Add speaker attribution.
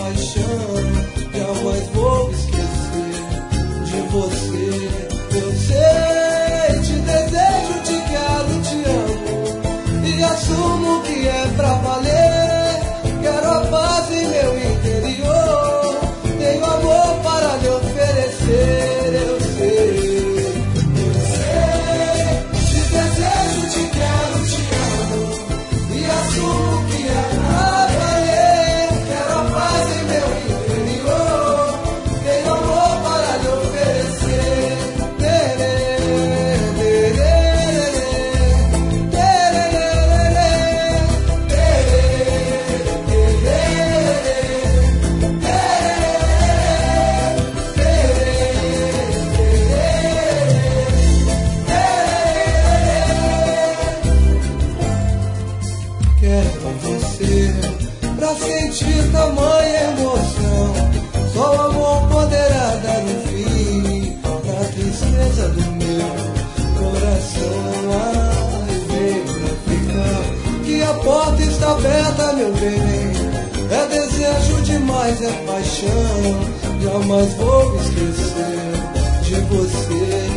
Speaker 1: paixão, jamais vou esquecer de você. Eu sei, te desejo, te quero, te amo e assumo que é pra valer. Quero a paz em meu interior, tenho amor para lhe oferecer. Eu sei, te desejo, te quero, te amo e assumo que é pra valer. Quero a paz em meu interior, tenho amor para lhe oferecer. Quero você pra sentir tamanha emoção. Só o amor poderá dar um fim pra tristeza do meu coração. Ai, vem pra ficar, que a porta está aberta, meu bem. É desejo demais, é paixão, jamais vou esquecer de você.